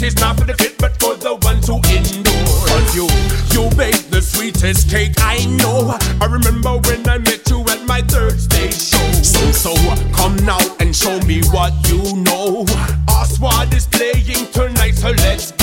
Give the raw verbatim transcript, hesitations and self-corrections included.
This is not for the fit, but for the ones who endure. Cause you, you bake the sweetest cake I know. I remember when I met you at my Thursday show. So, so, come now and show me what you know. Oswald is playing tonight, so let's go.